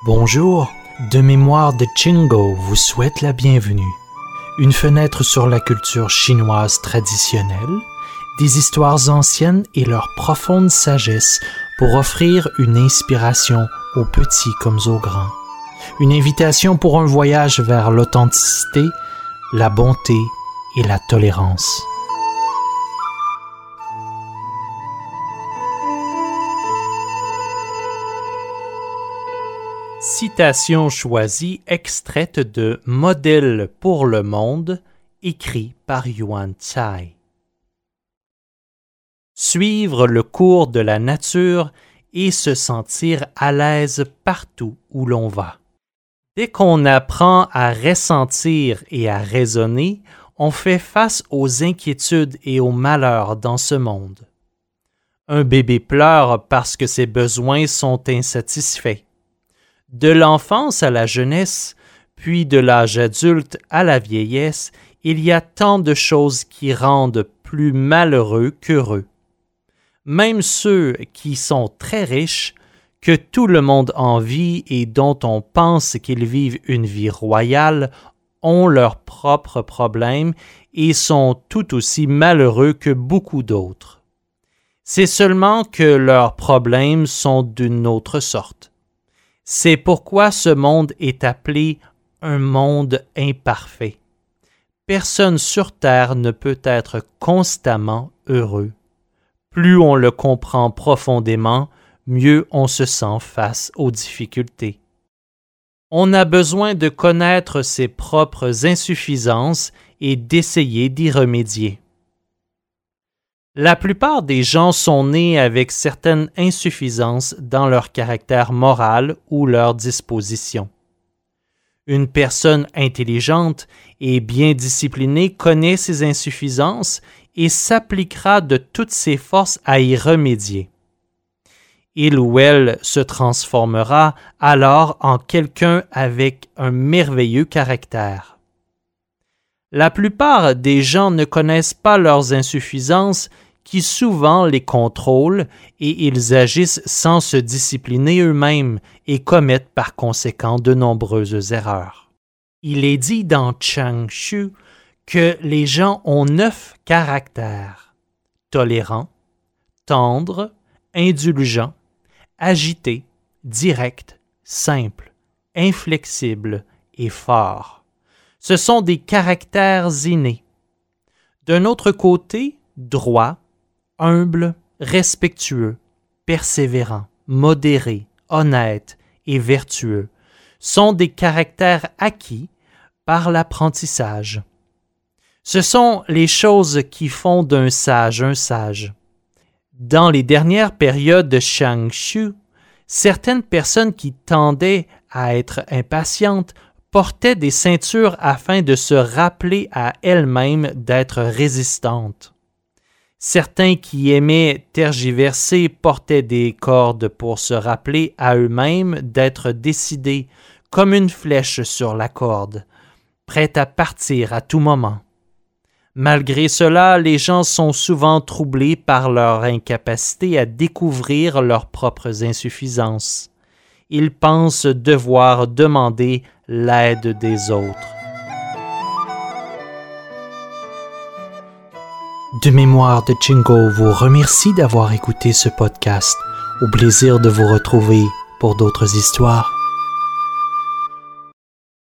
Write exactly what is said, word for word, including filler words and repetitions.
Bonjour, De Mémoire de Chingo vous souhaite la bienvenue. Une fenêtre sur la culture chinoise traditionnelle, des histoires anciennes et leur profonde sagesse pour offrir une inspiration aux petits comme aux grands. Une invitation pour un voyage vers l'authenticité, la bonté et la tolérance. Citation choisie extraite de Modèle pour le monde, écrit par Yuan Tsai. Suivre le cours de la nature et se sentir à l'aise partout où l'on va. Dès qu'on apprend à ressentir et à raisonner, on fait face aux inquiétudes et aux malheurs dans ce monde. Un bébé pleure parce que ses besoins sont insatisfaits. De l'enfance à la jeunesse, puis de l'âge adulte à la vieillesse, il y a tant de choses qui rendent plus malheureux qu'heureux. Même ceux qui sont très riches, que tout le monde envie et dont on pense qu'ils vivent une vie royale, ont leurs propres problèmes et sont tout aussi malheureux que beaucoup d'autres. C'est seulement que leurs problèmes sont d'une autre sorte. C'est pourquoi ce monde est appelé un monde imparfait. Personne sur Terre ne peut être constamment heureux. Plus on le comprend profondément, mieux on se sent face aux difficultés. On a besoin de connaître ses propres insuffisances et d'essayer d'y remédier. La plupart des gens sont nés avec certaines insuffisances dans leur caractère moral ou leur disposition. Une personne intelligente et bien disciplinée connaît ses insuffisances et s'appliquera de toutes ses forces à y remédier. Il ou elle se transformera alors en quelqu'un avec un merveilleux caractère. La plupart des gens ne connaissent pas leurs insuffisances qui souvent les contrôlent et ils agissent sans se discipliner eux-mêmes et commettent par conséquent de nombreuses erreurs. Il est dit dans Chuang Tzu que les gens ont neuf caractères: tolérant, tendre, indulgent, agité, direct, simple, inflexible et fort. Ce sont des caractères innés. D'un autre côté, droit, humble, respectueux, persévérant, modéré, honnête et vertueux sont des caractères acquis par l'apprentissage. Ce sont les choses qui font d'un sage un sage. Dans les dernières périodes de Shang Shu, certaines personnes qui tendaient à être impatientes portaient des ceintures afin de se rappeler à elles-mêmes d'être résistantes. Certains qui aimaient tergiverser portaient des cordes pour se rappeler à eux-mêmes d'être décidés, comme une flèche sur la corde, prête à partir à tout moment. Malgré cela, les gens sont souvent troublés par leur incapacité à découvrir leurs propres insuffisances. Ils pensent devoir demander l'aide des autres. De Mémoire de Chingo vous remercie d'avoir écouté ce podcast. Au plaisir de vous retrouver pour d'autres histoires.